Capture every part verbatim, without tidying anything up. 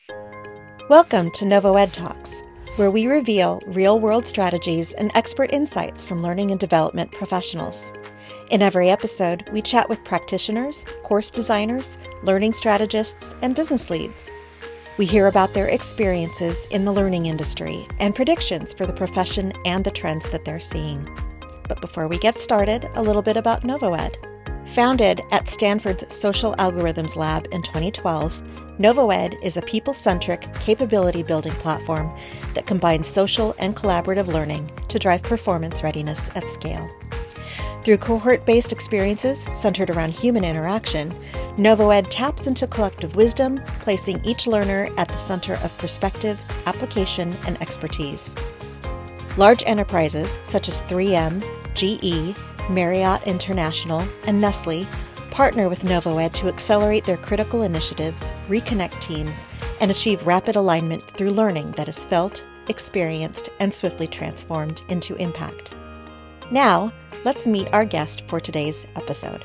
Welcome to NovoEd Talks, where we reveal real-world strategies and expert insights from learning and development professionals. In every episode, we chat with practitioners, course designers, learning strategists, and business leads. We hear about their experiences in the learning industry and predictions for the profession and the trends that they're seeing. But before we get started, a little bit about NovoEd. Founded at Stanford's Social Algorithms Lab in twenty twelve, NovoEd is a people-centric, capability-building platform that combines social and collaborative learning to drive performance readiness at scale. Through cohort-based experiences centered around human interaction, NovoEd taps into collective wisdom, placing each learner at the center of perspective, application, and expertise. Large enterprises such as three M, G E, Marriott International, and Nestle partner with NovoEd to accelerate their critical initiatives, reconnect teams, and achieve rapid alignment through learning that is felt, experienced, and swiftly transformed into impact. Now, let's meet our guest for today's episode.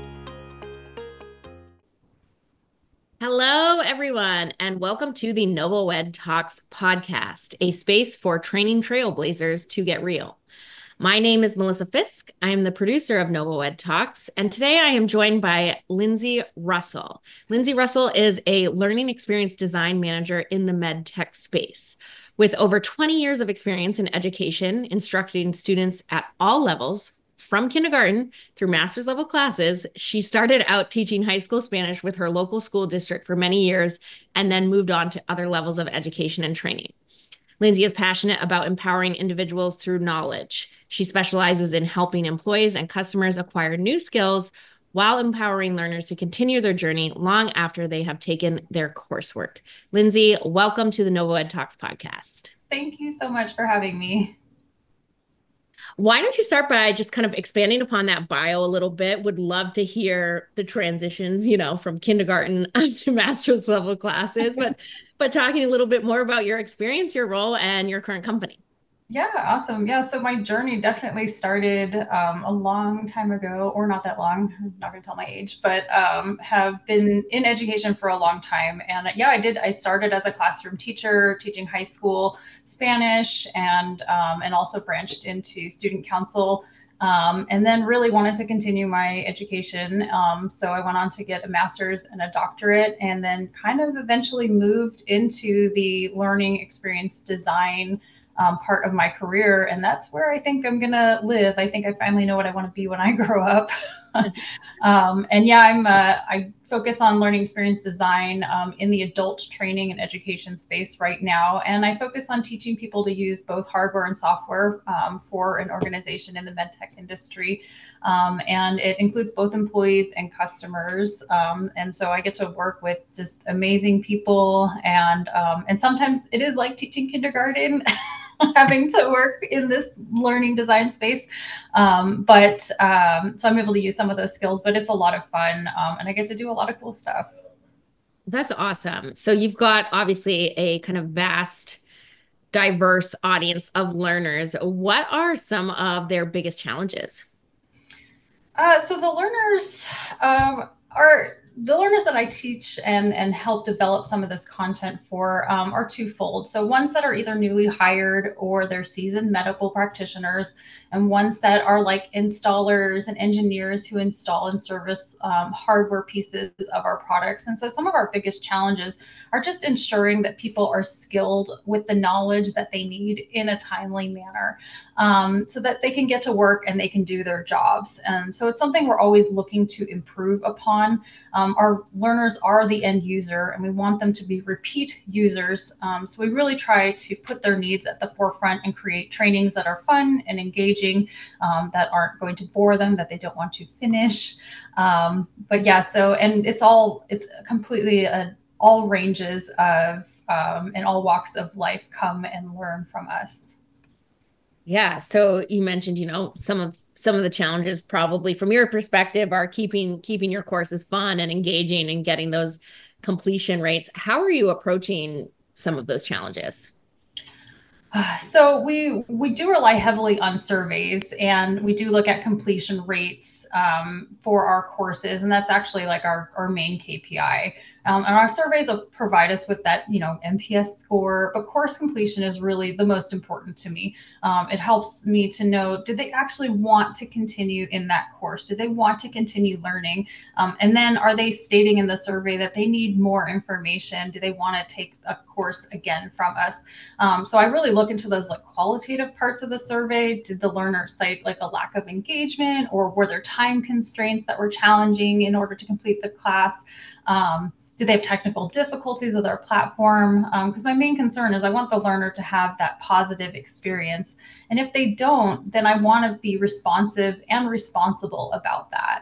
Hello, everyone, and welcome to the NovoEd Talks podcast, a space for training trailblazers to get real. My name is Melissa Fisk. I am the producer of NovoEd Talks, and today I am joined by Lindsay Russell. Lindsay Russell is a learning experience design manager in the med tech space. With over twenty years of experience in education, instructing students at all levels, from kindergarten through master's level classes, she started out teaching high school Spanish with her local school district for many years and then moved on to other levels of education and training. Lindsay is passionate about empowering individuals through knowledge. She specializes in helping employees and customers acquire new skills while empowering learners to continue their journey long after they have taken their coursework. Lindsay, welcome to the NovoEd Talks podcast. Thank you so much for having me. Why don't you start by just kind of expanding upon that bio a little bit? Would love to hear the transitions, you know, from kindergarten to master's level classes, but but talking a little bit more about your experience, your role, and your current company. Yeah, awesome. Yeah, so my journey definitely started um, a long time ago, or not that long. I'm not going to tell my age, but um, have been in education for a long time. And yeah, I did. I started as a classroom teacher, teaching high school Spanish, and um, and also branched into student council. Um, and then really wanted to continue my education. Um, so I went on to get a master's and a doctorate, and then kind of eventually moved into the learning experience design Um, part of my career. And that's where I think I'm going to live. I think I finally know what I want to be when I grow up. um, and yeah, I'm, uh, I focus on learning experience design um, in the adult training and education space right now. And I focus on teaching people to use both hardware and software um, for an organization in the medtech industry. Um, and it includes both employees and customers. Um, and so I get to work with just amazing people. And, um, and sometimes it is like teaching kindergarten. having to work in this learning design space. Um, but um, so I'm able to use some of those skills, but it's a lot of fun. Um, and I get to do a lot of cool stuff. That's awesome. So you've got obviously a kind of vast, diverse audience of learners. What are some of their biggest challenges? Uh, so the learners um, are the learners that I teach and, and help develop some of this content for um, are twofold. So one set are either newly hired or they're seasoned medical practitioners, and one set are like installers and engineers who install and service um, hardware pieces of our products. And so some of our biggest challenges are just ensuring that people are skilled with the knowledge that they need in a timely manner, um, so that they can get to work and they can do their jobs. And so it's something we're always looking to improve upon. Um, our learners are the end user, and we want them to be repeat users. Um, so we really try to put their needs at the forefront and create trainings that are fun and engaging, um, that aren't going to bore them, that they don't want to finish. Um, but yeah, so, and it's all, it's completely a, all ranges of um, and all walks of life come and learn from us. Yeah. So you mentioned, you know, some of some of the challenges probably from your perspective are keeping keeping your courses fun and engaging and getting those completion rates. How are you approaching some of those challenges? So we we do rely heavily on surveys, and we do look at completion rates um, for our courses, and that's actually like our, our main K P I. Um, and our surveys will provide us with that, you know, N P S score, but course completion is really the most important to me. Um, it helps me to know, did they actually want to continue in that course? Did they want to continue learning? Um, and then are they stating in the survey that they need more information? Do they want to take a course again from us? Um, so I really look into those like qualitative parts of the survey. Did the learner cite like a lack of engagement, or were there time constraints that were challenging in order to complete the class? Um, did they have technical difficulties with our platform? Because um, my main concern is I want the learner to have that positive experience. And if they don't, then I want to be responsive and responsible about that.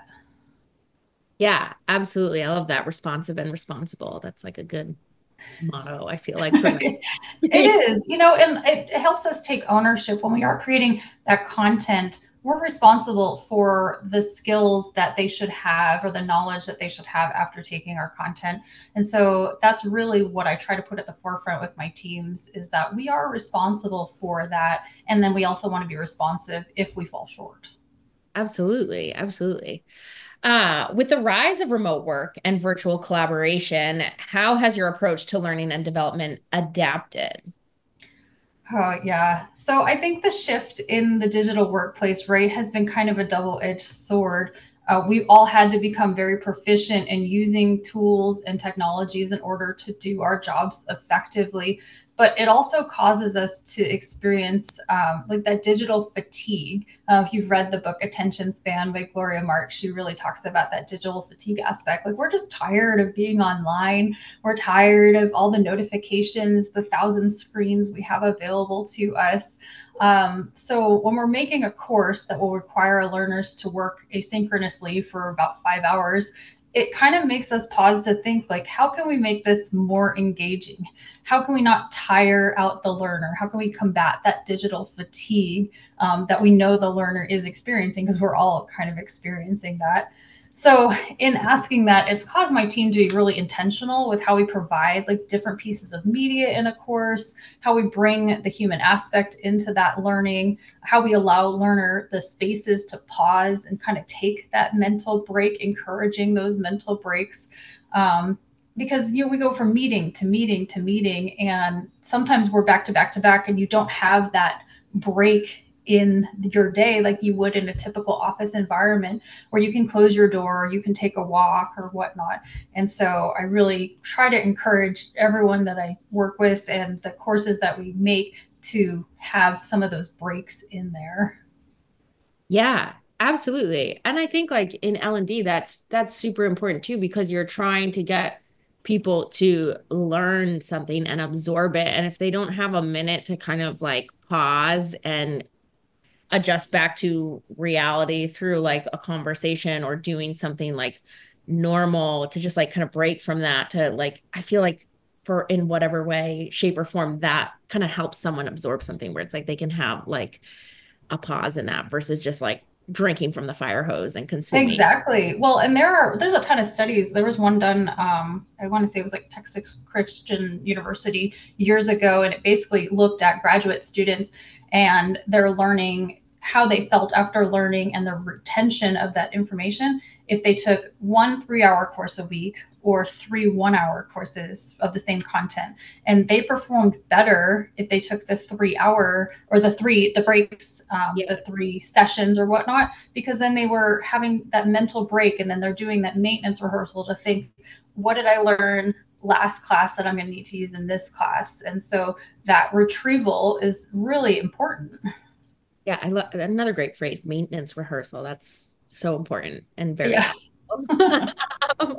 Yeah, absolutely. I love that. Responsive and responsible. That's like a good motto, I feel like, for my It is, you know, and it helps us take ownership when we are creating that content. We're responsible for the skills that they should have or the knowledge that they should have after taking our content. And so that's really what I try to put at the forefront with my teams, is that we are responsible for that. And then we also want to be responsive if we fall short. Absolutely. Absolutely. Uh, with the rise of remote work and virtual collaboration, how has your approach to learning and development adapted? Oh, yeah. So I think the shift in the digital workplace, right, has been kind of a double-edged sword. Uh, we've all had to become very proficient in using tools and technologies in order to do our jobs effectively. But it also causes us to experience um, like that digital fatigue. Uh, if you've read the book Attention Span by Gloria Marx, she really talks about that digital fatigue aspect. Like, we're just tired of being online. We're tired of all the notifications, the thousand screens we have available to us. Um, so when we're making a course that will require learners to work asynchronously for about five hours, it kind of makes us pause to think, like, how can we make this more engaging? How can we not tire out the learner? How can we combat that digital fatigue um, that we know the learner is experiencing, because we're all kind of experiencing that. So in asking that, it's caused my team to be really intentional with how we provide like different pieces of media in a course, how we bring the human aspect into that learning, how we allow learner the spaces to pause and kind of take that mental break, encouraging those mental breaks. Um, because you know, we go from meeting to meeting to meeting, and sometimes we're back to back to back, and you don't have that break in your day like you would in a typical office environment where you can close your door, you can take a walk or whatnot. And so I really try to encourage everyone that I work with and the courses that we make to have some of those breaks in there. Yeah, absolutely. And I think like in L and D, that's that's super important too, because you're trying to get people to learn something and absorb it. And if they don't have a minute to kind of like pause and adjust back to reality through like a conversation or doing something like normal, to just like kind of break from that, to like, I feel like for in whatever way, shape or form, that kind of helps someone absorb something, where it's like they can have like a pause in that versus just like drinking from the fire hose and consuming. Exactly. Well, and there are there's a ton of studies. There was one done, um, I want to say it was like Texas Christian University years ago, and it basically looked at graduate students and their learning, how they felt after learning, and the retention of that information if they took one three-hour course a week or three one-hour courses of the same content. And they performed better if they took the three-hour or the three, the breaks, um, yeah. the three sessions or whatnot, because then they were having that mental break, and then they're doing that maintenance rehearsal to think, what did I learn last class that I'm going to need to use in this class? And so that retrieval is really important. Yeah, I love another great phrase, maintenance rehearsal. That's so important and very yeah. um,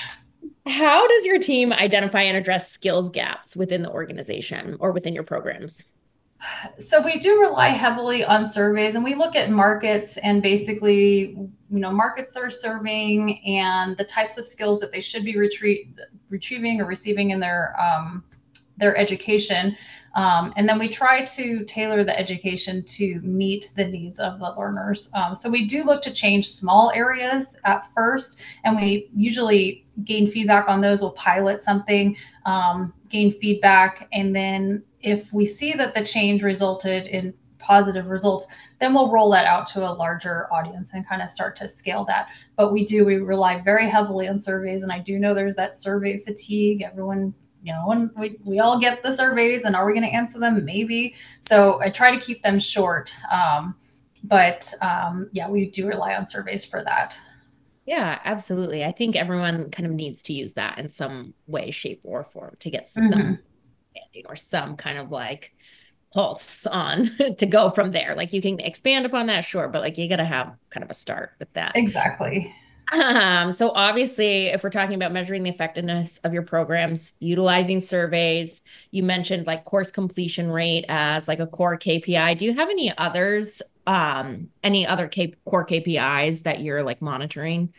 how does your team identify and address skills gaps within the organization or within your programs? So we do rely heavily on surveys, and we look at markets and basically, you know, markets they're serving and the types of skills that they should be retrie- retrieving or receiving in their um, their education. Um, and then we try to tailor the education to meet the needs of the learners. Um, so we do look to change small areas at first, and we usually gain feedback on those. We'll pilot something, um, gain feedback, and then if we see that the change resulted in positive results, then we'll roll that out to a larger audience and kind of start to scale that. But we do, we rely very heavily on surveys. And I do know there's that survey fatigue. Everyone, you know, when we, we all get the surveys, and are we going to answer them? Maybe. So I try to keep them short. Um, but um, yeah, we do rely on surveys for that. Yeah, absolutely. I think everyone kind of needs to use that in some way, shape, or form to get some Mm-hmm. understanding or some kind of like pulse on to go from there. Like you can expand upon that, sure, but like you got to have kind of a start with that. Exactly. Um, so obviously, if we're talking about measuring the effectiveness of your programs, utilizing surveys, you mentioned like course completion rate as like a core K P I. Do you have any others, um, any other K core K P Is that you're like monitoring?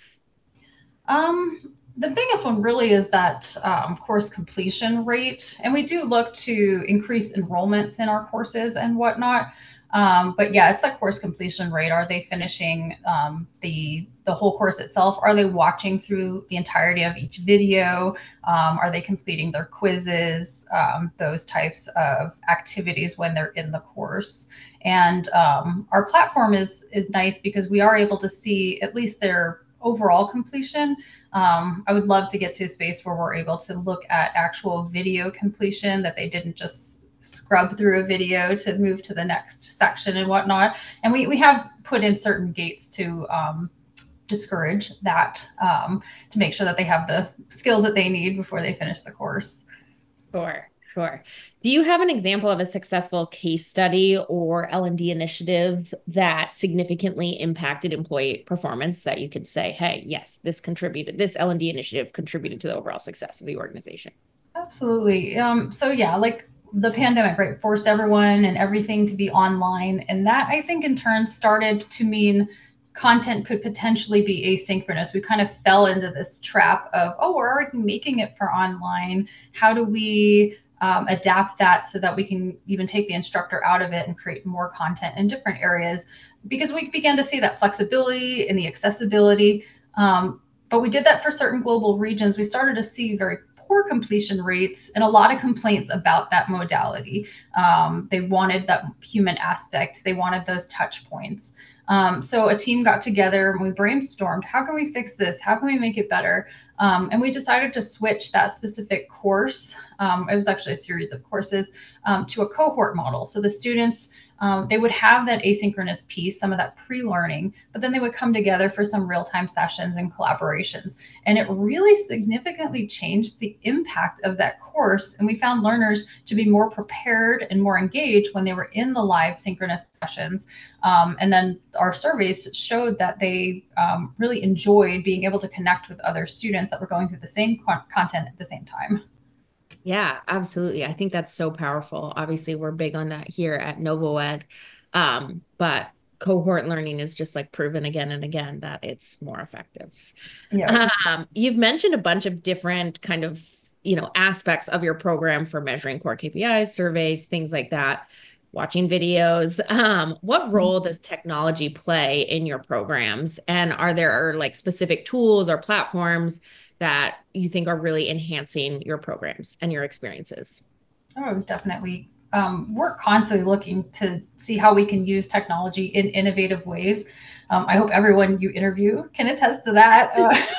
Um, the biggest one really is that um, course completion rate, and we do look to increase enrollment in our courses and whatnot. Um, but yeah, it's that course completion rate. Are they finishing um, the the whole course itself? Are they watching through the entirety of each video? Um, are they completing their quizzes? Um, those types of activities when they're in the course. And um, our platform is is nice because we are able to see at least their overall completion. Um, I would love to get to a space where we're able to look at actual video completion, that they didn't just scrub through a video to move to the next section and whatnot. And we, we have put in certain gates to um, discourage that, um, to make sure that they have the skills that they need before they finish the course. Sure, sure. Do you have an example of a successful case study or L and D initiative that significantly impacted employee performance that you could say, hey, yes, this contributed, this L and D initiative contributed to the overall success of the organization? Absolutely. Um, so yeah, like the pandemic, right, forced everyone and everything to be online. And that, I think, in turn started to mean content could potentially be asynchronous. We kind of fell into this trap of, oh, we're already making it for online. How do we um, adapt that so that we can even take the instructor out of it and create more content in different areas? Because we began to see that flexibility and the accessibility. Um, but we did that for certain global regions. We started to see very poor completion rates and a lot of complaints about that modality. Um, they wanted that human aspect. They wanted those touch points. Um, so a team got together and we brainstormed, how can we fix this? How can we make it better? Um, and we decided to switch that specific course. Um, it was actually a series of courses um, to a cohort model. So the students, um, they would have that asynchronous piece, some of that pre-learning, but then they would come together for some real-time sessions and collaborations. And it really significantly changed the impact of that course. And we found learners to be more prepared and more engaged when they were in the live synchronous sessions. Um, and then our surveys showed that they um, really enjoyed being able to connect with other students that were going through the same co- content at the same time. Yeah, absolutely. I think that's so powerful. Obviously, we're big on that here at NovoEd. Um, but cohort learning is just like proven again and again that it's more effective. Yeah. Um, you've mentioned a bunch of different kind of, you know, aspects of your program for measuring core K P Is, surveys, things like that, watching videos. Um, what role does technology play in your programs? And are there like specific tools or platforms that you think are really enhancing your programs and your experiences? Oh, definitely. Um, we're constantly looking to see how we can use technology in innovative ways. Um, I hope everyone you interview can attest to that.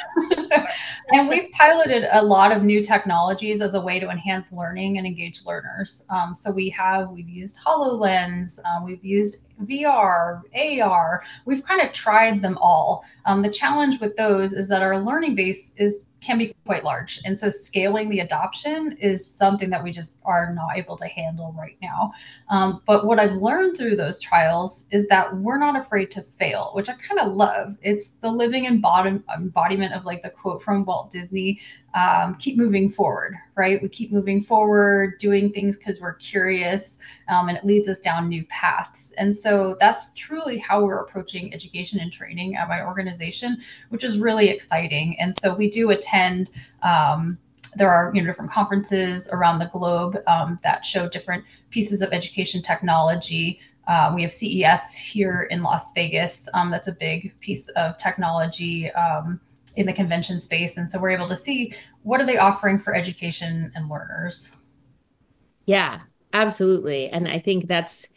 Uh, and we've piloted a lot of new technologies as a way to enhance learning and engage learners. Um, so we have, we've used HoloLens, uh, we've used V R, A R, we've kind of tried them all. Um, the challenge with those is that our learning base is can be quite large. And so scaling the adoption is something that we just are not able to handle right now. Um, but what I've learned through those trials is that we're not afraid to fail, which I kind of love. It's the living embod- embodiment of like the quote from Walt Disney, um, keep moving forward, right? We keep moving forward, doing things because we're curious, um, and it leads us down new paths. And so that's truly how we're approaching education and training at my organization, which is really exciting. And so we do attend, um, there are you know different conferences around the globe um, that show different pieces of education technology. Uh, we have C E S here in Las Vegas. Um, that's a big piece of technology um, in the convention space. And so we're able to see what are they offering for education and learners. Yeah, absolutely. And I think that's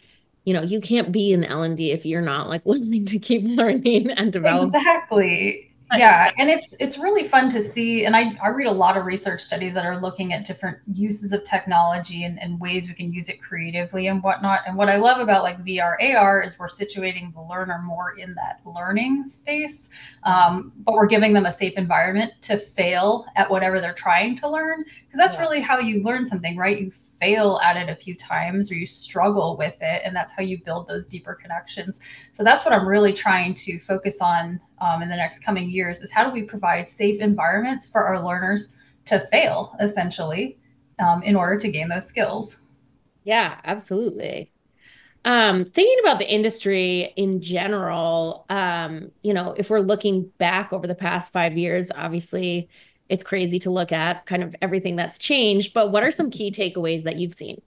you know, you can't be in L and D if you're not like willing to keep learning and develop. Exactly. Yeah, and it's it's really fun to see. And I, I read a lot of research studies that are looking at different uses of technology and, and ways we can use it creatively and whatnot. And what I love about like V R, A R is we're situating the learner more in that learning space, um, but we're giving them a safe environment to fail at whatever they're trying to learn. Because that's Yeah. really how you learn something, right? You fail at it a few times or you struggle with it, and that's how you build those deeper connections. So that's what I'm really trying to focus on um, in the next coming years is how do we provide safe environments for our learners to fail essentially um, in order to gain those skills. Yeah, absolutely. Um, thinking about the industry in general, um, you know, if we're looking back over the past five years, obviously it's crazy to look at kind of everything that's changed, but what are some key takeaways that you've seen?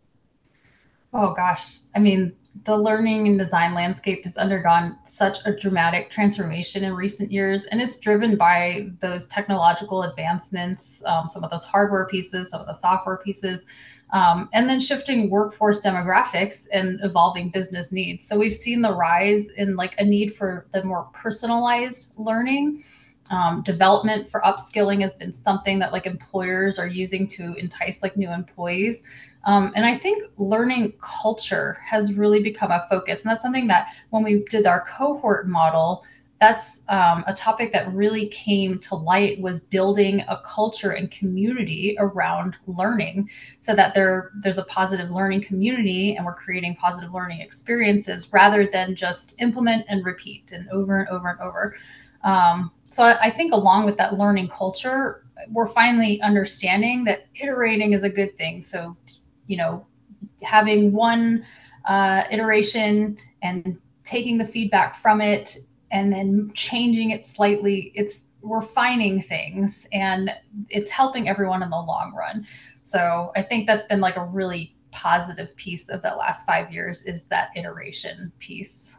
Oh gosh, I mean, the learning and design landscape has undergone such a dramatic transformation in recent years, and it's driven by those technological advancements, um, some of those hardware pieces, some of the software pieces, um, and then shifting workforce demographics and evolving business needs. So we've seen the rise in like a need for the more personalized learning. Um, development for upskilling has been something that like employers are using to entice like new employees. Um, and I think learning culture has really become a focus. And that's something that when we did our cohort model, that's um, a topic that really came to light was building a culture and community around learning so that there there's a positive learning community and we're creating positive learning experiences rather than just implement and repeat and over and over and over. Um, so I, I think along with that learning culture, we're finally understanding that iterating is a good thing. So, you know, having one uh, iteration and taking the feedback from it and then changing it slightly, it's refining things and it's helping everyone in the long run. So I think that's been like a really positive piece of the last five years is that iteration piece.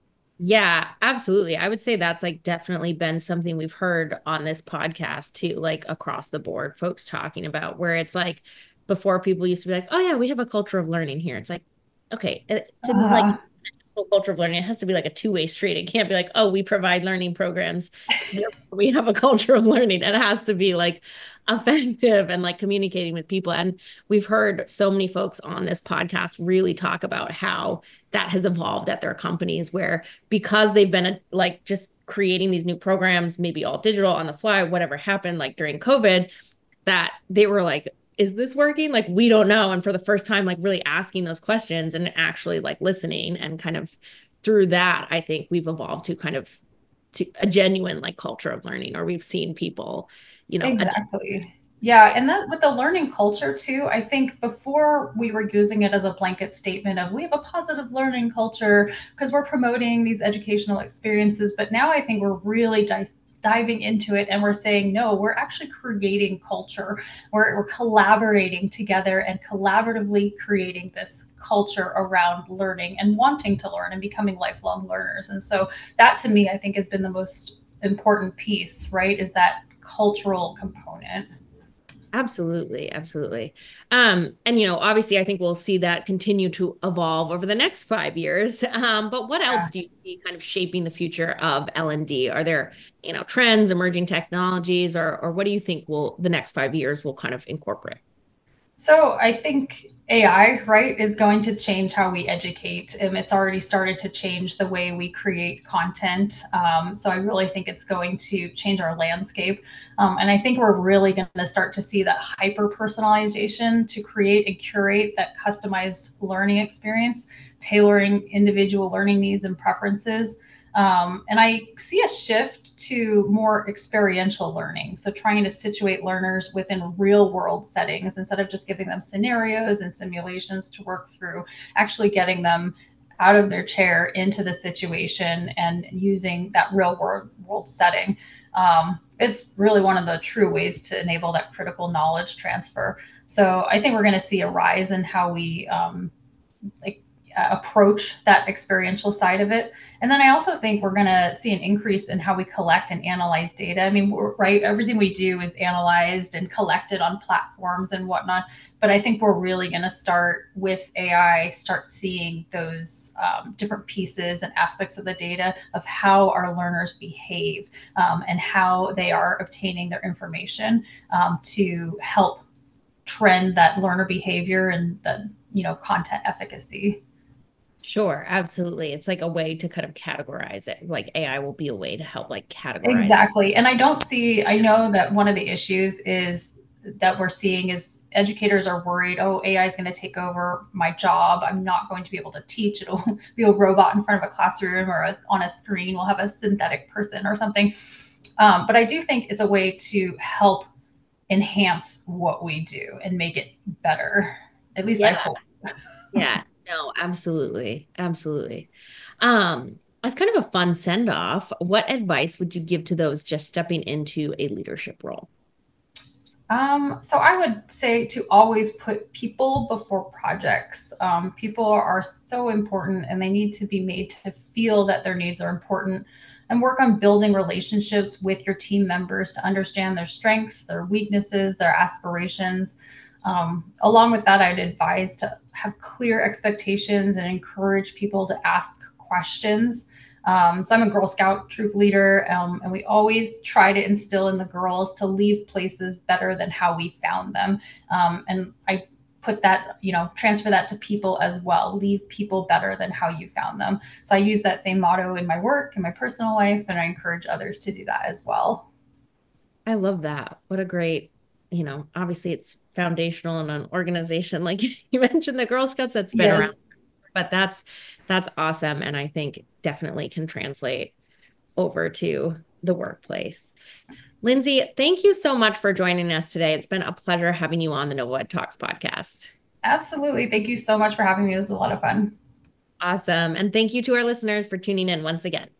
Yeah, absolutely. I would say that's like definitely been something we've heard on this podcast too, like across the board, folks talking about where it's like before people used to be like, oh yeah, we have a culture of learning here. It's like, okay, it- to like Uh, so culture of learning, it has to be like a two-way street. It can't be like, oh, we provide learning programs, therefore we have a culture of learning. It has to be like effective and like communicating with people. And we've heard so many folks on this podcast really talk about how that has evolved at their companies where because they've been like just creating these new programs, maybe all digital on the fly, whatever happened like during COVID, that they were like, is this working? Like, we don't know. And for the first time, like really asking those questions and actually like listening and kind of through that, I think we've evolved to kind of to a genuine like culture of learning, or we've seen people, you know, adapt. Exactly. Yeah, and that with the learning culture too, I think before we were using it as a blanket statement of we have a positive learning culture because we're promoting these educational experiences, but now I think we're really di- diving into it and we're saying no, we're actually creating culture. We're, we're collaborating together and collaboratively creating this culture around learning and wanting to learn and becoming lifelong learners. And so that to me, I think has been the most important piece, right? Is that cultural component. Absolutely, absolutely. Um, and you know, obviously I think we'll see that continue to evolve over the next five years. Um, but what Yeah. else do you see kind of shaping the future of L and D? Are there, you know, trends, emerging technologies, or or what do you think will the next five years will kind of incorporate? So I think A I, right, is going to change how we educate. Um, it's already started to change the way we create content. Um, so I really think it's going to change our landscape. Um, and I think we're really going to start to see that hyper personalization to create and curate that customized learning experience, tailoring individual learning needs and preferences. Um, and I see a shift to more experiential learning. So, trying to situate learners within real world settings instead of just giving them scenarios and simulations to work through, actually getting them out of their chair into the situation and using that real world, world setting. Um, it's really one of the true ways to enable that critical knowledge transfer. So, I think we're going to see a rise in how we um, like uh, approach that experiential side of it. And then I also think we're going to see an increase in how we collect and analyze data. I mean, we're, right, everything we do is analyzed and collected on platforms and whatnot. But I think we're really going to start with A I, start seeing those um, different pieces and aspects of the data of how our learners behave um, and how they are obtaining their information um, to help trend that learner behavior and the, you know, content efficacy. Sure, absolutely. It's like a way to kind of categorize it. Like A I will be a way to help like categorize. Exactly. And I don't see, I know that one of the issues is that we're seeing is educators are worried, oh, A I is going to take over my job. I'm not going to be able to teach. It'll be a robot in front of a classroom or a, on a screen. We'll have a synthetic person or something. Um, but I do think it's a way to help enhance what we do and make it better. At least I Yeah. hope. Yeah. No, absolutely. Absolutely. Um, as kind of a fun send off, what advice would you give to those just stepping into a leadership role? Um, so I would say to always put people before projects. Um, people are so important and they need to be made to feel that their needs are important, and work on building relationships with your team members to understand their strengths, their weaknesses, their aspirations. Um, along with that, I'd advise to have clear expectations and encourage people to ask questions. Um, so I'm a Girl Scout troop leader, um, and we always try to instill in the girls to leave places better than how we found them. Um, and I put that, you know, transfer that to people as well. Leave people better than how you found them. So I use that same motto in my work, in my personal life, and I encourage others to do that as well. I love that. What a great, you know, obviously it's foundational in an organization. Like you mentioned, the Girl Scouts that's been Yes. around, but that's that's awesome. And I think definitely can translate over to the workplace. Lindsay, thank you so much for joining us today. It's been a pleasure having you on the NovaEd Talks podcast. Absolutely. Thank you so much for having me. It was a lot of fun. Awesome. And thank you to our listeners for tuning in once again.